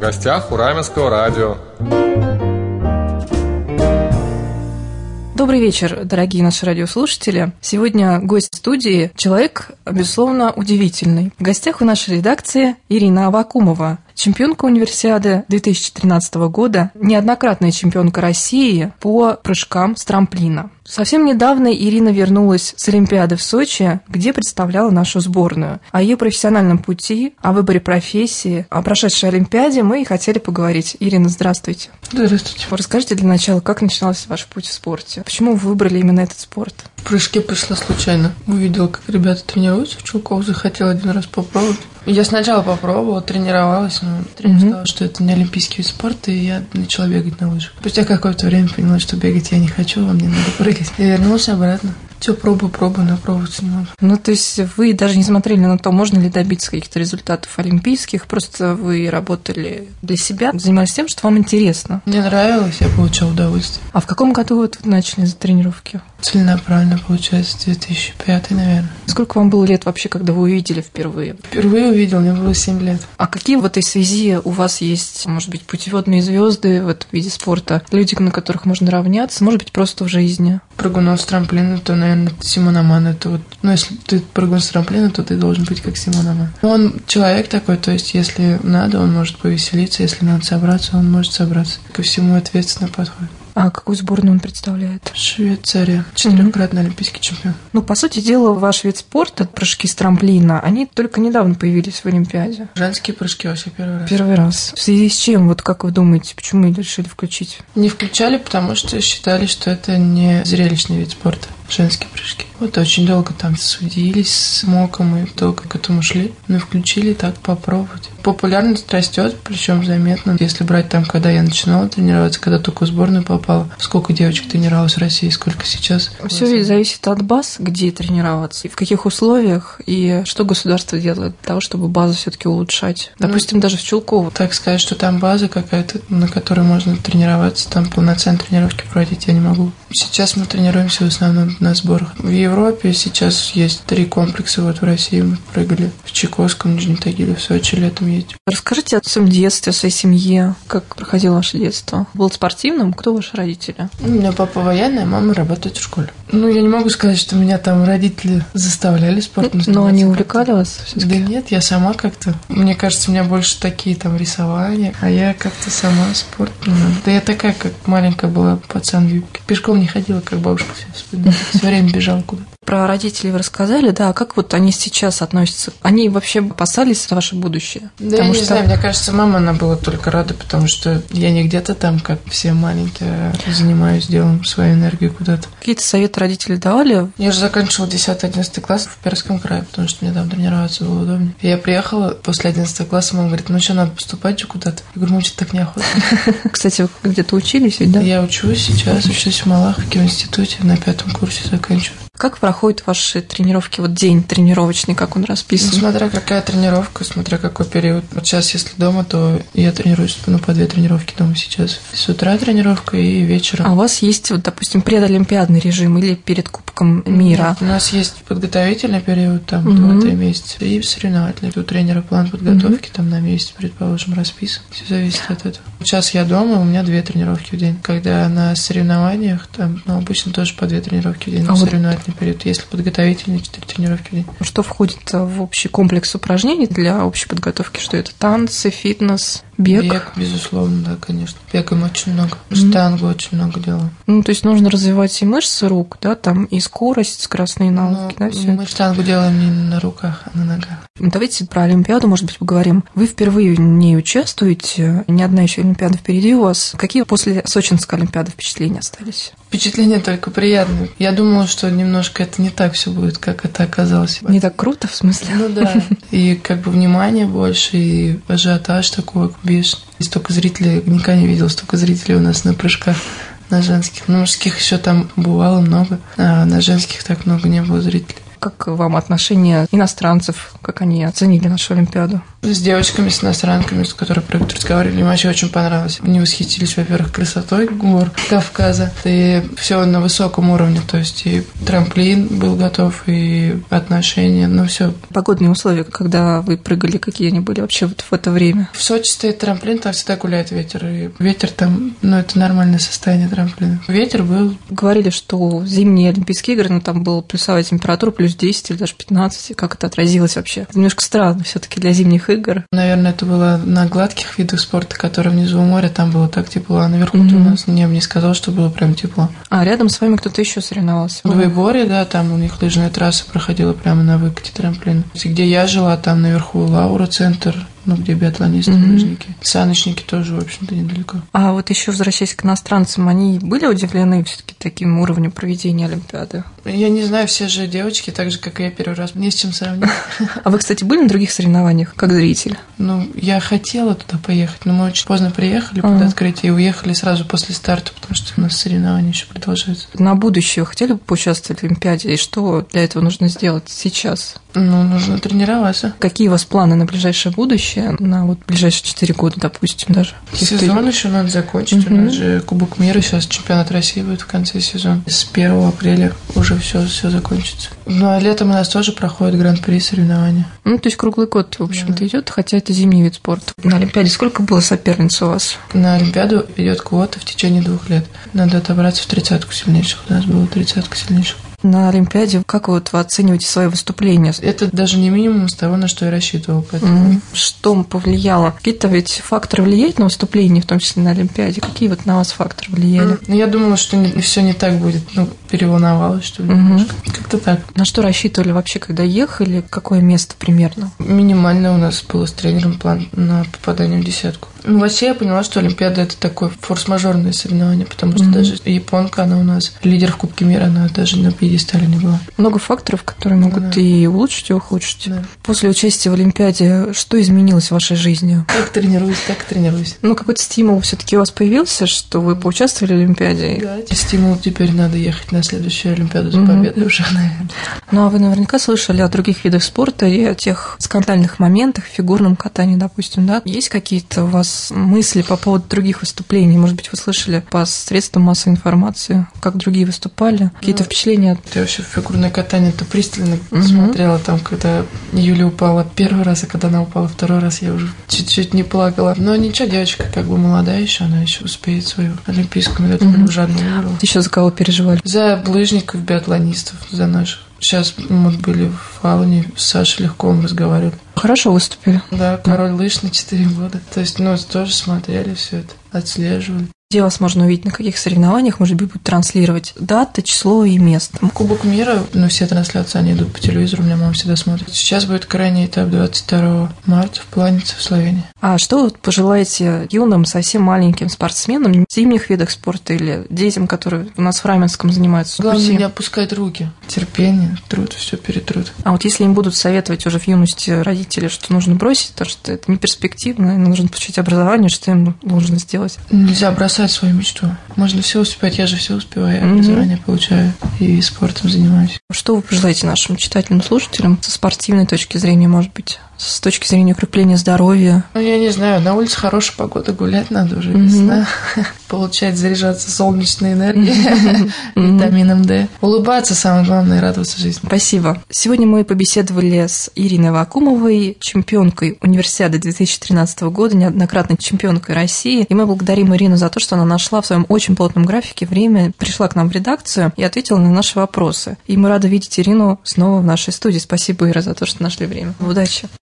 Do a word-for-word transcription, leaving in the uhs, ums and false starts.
гостях у Раменского радио. Добрый вечер, дорогие наши радиослушатели. Сегодня гость студии – человек, безусловно, удивительный. В гостях у нашей редакции Ирина Аввакумова, чемпионка универсиады две тысячи тринадцатого года, неоднократная чемпионка России по прыжкам с трамплина. Совсем недавно Ирина вернулась с Олимпиады в Сочи, где представляла нашу сборную. О ее профессиональном пути, о выборе профессии, о прошедшей Олимпиаде мы и хотели поговорить. Ирина, здравствуйте. Здравствуйте. Расскажите для начала, как начинался ваш путь в спорте? Почему вы выбрали именно этот спорт? В прыжке пришла случайно. Увидела, как ребята тренируются в Чулково, захотела один раз попробовать. Я сначала попробовала, тренировалась, но тренер mm-hmm. сказал, что это не олимпийский вид спорта, и я начала бегать на лыжах. Спустя какое-то время поняла, что бегать я не хочу, а мне надо прыгать. И вернулась обратно. Все, пробую, пробую, но пробовать не могу. Ну, то есть вы даже не смотрели на то, можно ли добиться каких-то результатов олимпийских, просто вы работали для себя, занимались тем, что вам интересно. Мне нравилось, я получала удовольствие. А в каком году вот вы начали за тренировки? Целенаправленно, получается, две тысячи пятый, наверное. Сколько вам было лет вообще, когда вы увидели впервые? Впервые увидел, мне было семь лет. А какие в этой связи у вас есть, может быть, путеводные звезды в этом виде спорта, люди, на которых можно равняться, может быть, просто в жизни? Прыгунов с трамплина, то, наверное, Симон Аман. Это вот, ну, если ты прыгун с трамплина, то ты должен быть как Симон Аман. Он человек такой, то есть, если надо, он может повеселиться, если надо собраться, он может собраться. Ко всему ответственно подходит. А какую сборную он представляет? Швейцария. Четырехкратный mm-hmm. олимпийский чемпион. Ну, по сути дела, ваш вид спорта, прыжки с трамплина, они только недавно появились в Олимпиаде. Женские прыжки вообще первый раз. Первый раз. В связи с чем, вот как вы думаете, почему решили включить? Не включали, потому что считали, что это не зрелищный вид спорта. Женские прыжки. Вот очень долго там судились с МОКом и долго к этому шли. Но включили так попробовать. Популярность растет, причем заметно. Если брать там, когда я начинала тренироваться, когда только в сборную попала, сколько девочек тренировалось в России, сколько сейчас. Все ведь зависит от баз, где тренироваться, и в каких условиях, и что государство делает для того, чтобы базу все-таки улучшать. Допустим, ну, даже в Чулково. Так сказать, что там база какая-то, на которой можно тренироваться, там полноценные тренировки проводить я не могу. Сейчас мы тренируемся в основном на сборах. В Европе сейчас есть три комплекса. Вот в России мы прыгали в Чайковском, Нижнем Тагиле, в Сочи летом ездим. Расскажите о своем детстве, о своей семье. Как проходило ваше детство? Было спортивным? Кто ваши родители? У меня папа военный, а мама работает в школе. Ну, я не могу сказать, что меня там родители заставляли спортом заниматься. Но они увлекали вас всё-таки? Да нет, я сама как-то. Мне кажется, у меня больше такие там рисования, а я как-то сама спорт. Да я такая, как маленькая была, пацан в юбке. Пешком не ходила, как бабушка все вспоминает. Все время бежала куда-то. Про родителей вы рассказали, да, а как вот они сейчас относятся? Они вообще опасались за ваше будущее? Да, потому я не что... знаю, мне кажется, мама, она была только рада, потому что я не где-то там, как все маленькие, занимаюсь делом, свою энергию куда-то. Какие-то советы родители давали? Я же заканчивала десятый-одиннадцатый класс в Пермском крае, потому что мне там тренироваться было удобнее. И я приехала после одиннадцатого класса, мама говорит, ну что, надо поступать же куда-то? Я говорю, ну что, так неохота. Кстати, вы где-то учились ведь, да? Я учусь сейчас, учусь в Малаховке в институте, на пятом курсе заканчиваю. Как проходят ваши тренировки? Вот день тренировочный, как он расписан? Ну, смотря какая тренировка, смотря какой период. Вот сейчас, если дома, то я тренируюсь, ну, по две тренировки дома сейчас. С утра тренировка и вечером. А у вас есть, вот, допустим, предолимпиадный режим или перед Кубком мира? Нет, у нас есть подготовительный период, там, угу. два-три месяца, и соревновательный. У тренера план подготовки, угу. там, на месяц, предположим, расписан. Все зависит от этого. Сейчас я дома, у меня две тренировки в день. Когда на соревнованиях, там, ну, обычно тоже по две тренировки в день. А соревновательный вот... период. Если подготовительный, четыре тренировки в день. Что входит в общий комплекс упражнений для общей подготовки? Что это? Танцы, фитнес, бег? Бег, безусловно, да, конечно. Бегаем очень много. Mm-hmm. Штангу очень много делаем. Ну, то есть нужно развивать и мышцы рук, да, там и скорость, скоростные навыки, ну, да, все. Мы штангу делаем не на руках, а на ногах. Давайте про Олимпиаду, может быть, поговорим. Вы впервые в ней участвуете, ни одна еще Олимпиада впереди у вас. Какие после Сочинской Олимпиады впечатления остались? Впечатления только приятные. Я думала, что немножко это не так все будет, как это оказалось. Не так круто, в смысле? Ну да. И как бы внимание больше, и ажиотаж такой бешеный. И столько зрителей, никогда не видел столько зрителей у нас на прыжках. На женских. На мужских еще там бывало много, а на женских так много не было зрителей. Как вам отношение иностранцев, как они оценили нашу Олимпиаду? С девочками, с иностранками, с которыми про это разговаривали, мне вообще очень понравилось. Они восхитились, во-первых, красотой гор Кавказа, и все на высоком уровне, то есть и трамплин был готов, и отношения, ну все. Погодные условия, когда вы прыгали, какие они были вообще вот в это время? В Сочи стоит трамплин, там всегда гуляет ветер, и ветер там, ну это нормальное состояние трамплина. Ветер был. Говорили, что зимние Олимпийские игры, ну там была плюсовая температура, плюс десять или даже пятнадцать, как это отразилось вообще? Это немножко странно все-таки для зимних игр. Наверное, это было на гладких видах спорта, которые внизу у моря, там было так тепло, а наверху Mm-hmm. у нас небо не сказал, что было прям тепло. А рядом с вами кто-то еще соревновался? В Выборе, да, там у них лыжная трасса проходила прямо на выкате трамплина. Где я жила, там наверху Лаура центр, ну, где биатлонисты, mm-hmm. лыжники. Саночники тоже, в общем-то, недалеко. А вот еще возвращаясь к иностранцам, они были удивлены все-таки таким уровнем проведения Олимпиады? Я не знаю, все же девочки, так же, как и я первый раз. Не с чем сравнить. А вы, кстати, были на других соревнованиях, как зритель? Ну, я хотела туда поехать, но мы очень поздно приехали под А. открытие и уехали сразу после старта, потому что у нас соревнования еще продолжаются. На будущее вы хотели бы поучаствовать в Олимпиаде? И что для этого нужно сделать сейчас? Ну, нужно тренироваться. Какие у вас планы на ближайшее будущее, на вот ближайшие четыре года, допустим, даже? Сезон еще надо закончить. Угу. У нас же Кубок мира, сейчас чемпионат России будет в конце сезона. С первого апреля уже все, все закончится. Ну, а летом у нас тоже проходит гран-при соревнования. Ну, то есть круглый год, в общем-то, Да. идет, хотя это зимний вид спорта. На Олимпиаде сколько было соперниц у вас? На Олимпиаду идет квота в течение двух лет. Надо отобраться в тридцатку сильнейших. У нас было тридцатка сильнейших. На Олимпиаде как вот вы оцениваете свои выступления? Это даже не минимум с того, на что я рассчитывала. Поэтому... Mm. Что повлияло? Какие-то ведь факторы влияют на выступление, в том числе на Олимпиаде? Какие вот на вас факторы влияли? Ну, я думала, что не, все не так будет. Ну, переволновалась, что ли, Мгм. немножко. Как-то так. На что рассчитывали вообще, когда ехали? Какое место примерно? Минимально у нас было с тренером план на попадание в десятку. Ну, вообще я поняла, что Олимпиада – это такое форс-мажорное соревнование, потому что Мгм. даже японка, она у нас лидер в Кубке мира, она даже на пьедестале не была. Много факторов, которые могут Да. и улучшить, и ухудшить. Да. После участия в Олимпиаде что изменилось в вашей жизни? Как тренируюсь, так и тренируюсь. Ну, какой-то стимул все-таки у вас появился, что вы поучаствовали в Олимпиаде? Да, стимул теперь надо ехать на следующую Олимпиаду за Мгм. победой уже, наверное. Ну, а вы наверняка слышали о других видах спорта и о тех скандальных моментах, фигурном катании, допустим, да? Есть какие-то у вас мысли по поводу других выступлений? Может быть, вы слышали по средствам массовой информации, как другие выступали? Какие-то Ну, впечатления? Я вообще в фигурное катание-то пристально Мгм. смотрела, там, когда Юля упала первый раз, а когда она упала второй раз, я уже чуть-чуть не плакала. Но ничего, девочка как бы молодая еще, она еще успеет свою олимпийскую медаль Мгм. уже одну выиграла. Еще за кого переживали? За лыжников, биатлонистов, за наших. Сейчас мы были в Фауне, с Сашей Легковым разговаривали. Хорошо выступили. Да, король лыж на четыре года. То есть, ну, тоже смотрели все это, отслеживали. Где вас можно увидеть, на каких соревнованиях, может быть, будут транслировать дата, число и место? Кубок мира, ну, все трансляции, они идут по телевизору, у меня мама всегда смотрит. Сейчас будет крайний этап двадцать второго марта в Планице, в Словении. А что вы пожелаете юным, совсем маленьким спортсменам в зимних видах спорта или детям, которые у нас в Раменском занимаются? Главное Руси? не опускать руки. Терпение, труд, все перетрут. А вот если им будут советовать уже в юности родители, что нужно бросить, то что это не перспективно, и нужно получить образование, что им нужно сделать? Нельзя бросать свою мечту. Можно все успевать, я же все успеваю, я Мгм. образование получаю и спортом занимаюсь. Что вы пожелаете нашим читателям, слушателям со спортивной точки зрения, может быть, с точки зрения укрепления здоровья? Ну, я не знаю, на улице хорошая погода, гулять надо уже, Мгм. весна. Получать, заряжаться солнечной энергией, витамином D. Улыбаться, самое главное, и радоваться жизни. Спасибо. Сегодня мы побеседовали с Ириной Аввакумовой, чемпионкой Универсиады две тысячи тринадцатого года, неоднократной чемпионкой России. И мы благодарим Ирину за то, что она нашла в своем очень плотном графике время, пришла к нам в редакцию и ответила на наши вопросы. И мы рады видеть Ирину снова в нашей студии. Спасибо, Ира, за то, что нашли время. Удачи.